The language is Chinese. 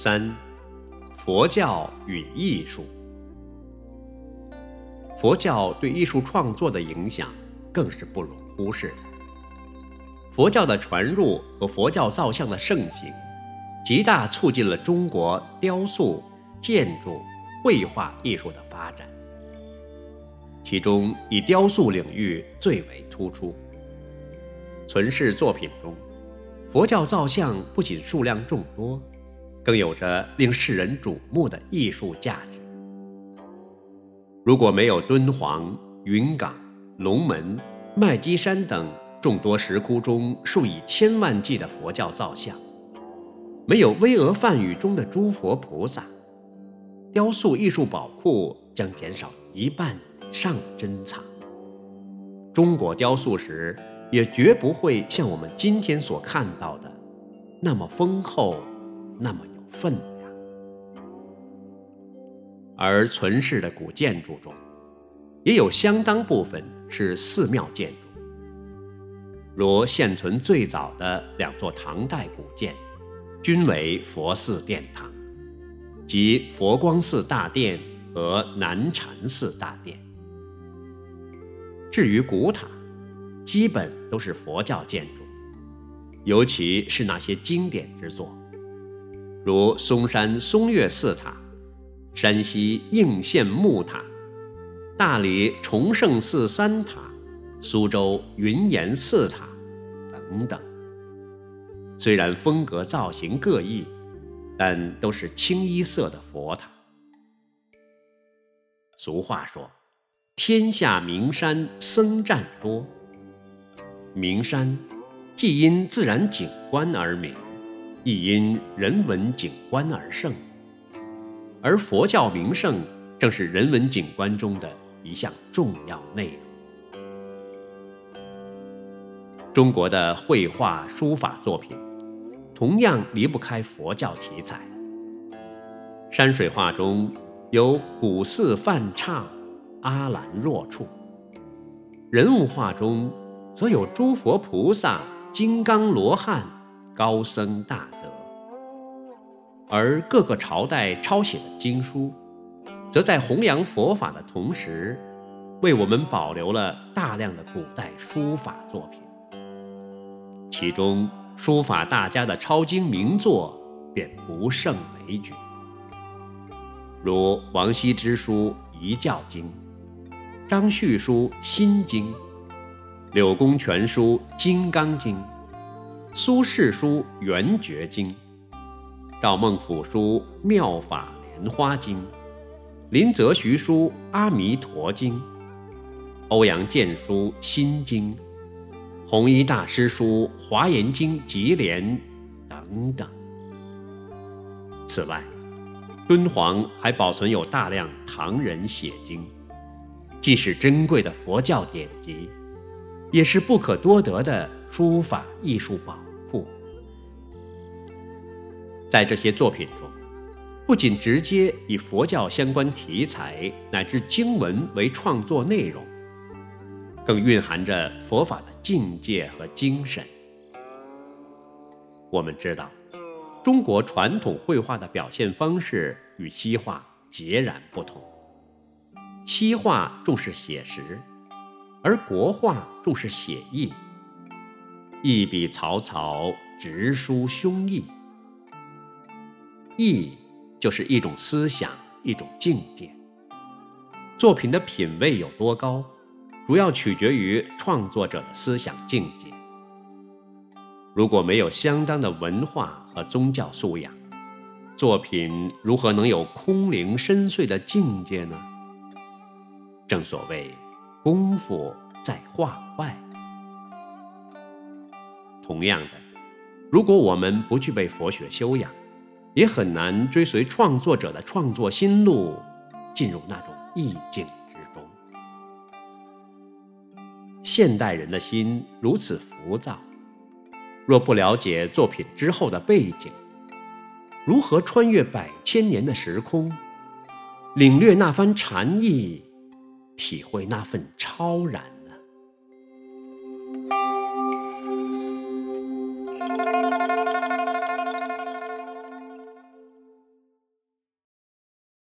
3. 佛教与艺术。佛教对艺术创作的影响更是不容忽视的。佛教的传入和佛教造像的盛行，极大促进了中国雕塑、建筑、绘画艺术的发展。其中以雕塑领域最为突出。存世作品中，佛教造像不仅数量众多，更有着令世人瞩目的艺术价值。如果没有敦煌、云冈、龙门、麦积山等众多石窟中数以千万计的佛教造像，没有巍峨梵语中的诸佛菩萨，雕塑艺术宝库将减少1半以上的珍藏。中国雕塑史也绝不会像我们今天所看到的那么丰厚，那么有分量。而存世的古建筑中，也有相当部分是寺庙建筑，如现存最早的2座唐代古建，均为佛寺殿堂，即佛光寺大殿和南禅寺大殿。至于古塔，基本都是佛教建筑，尤其是那些经典之作，如嵩山嵩岳寺塔、山西应县木塔、大理崇圣寺3塔、苏州云岩4塔等等。虽然风格造型各异，但都是清一色的佛塔。俗话说，天下名山僧占多。名山既因自然景观而名，亦因人文景观而盛。而佛教名胜正是人文景观中的一项重要内容。中国的绘画、书法作品同样离不开佛教题材。山水画中有古寺梵刹、阿兰若处；人物画中则有诸佛菩萨、金刚罗汉、高僧大德。而各个朝代抄写的经书，则在弘扬佛法的同时，为我们保留了大量的古代书法作品。其中书法大家的抄经名作便不胜枚举，如王羲之书《遗教经》，张旭书《心经》，柳公权书《金刚经》，苏轼书《圆觉经》，赵孟俯书《妙法莲花经》，林则徐书《阿弥陀经》，欧阳健书《心经》，弘一大师书《华严经集联》等等。此外，敦煌还保存有大量唐人写经，既是珍贵的佛教典籍，也是不可多得的书法艺术宝库。在这些作品中，不仅直接以佛教相关题材乃至经文为创作内容，更蕴含着佛法的境界和精神。我们知道，中国传统绘画的表现方式与西画截然不同。西画重视写实，而国画重视写意，一笔草草，直抒胸臆。意就是一种思想，一种境界。作品的品位有多高，主要取决于创作者的思想境界。如果没有相当的文化和宗教素养，作品如何能有空灵深邃的境界呢？正所谓功夫在画外。同样的，如果我们不具备佛学修养，也很难追随创作者的创作心路，进入那种意境之中。现代人的心如此浮躁，若不了解作品之后的背景，如何穿越百千年的时空，领略那番禅意，体会那份超然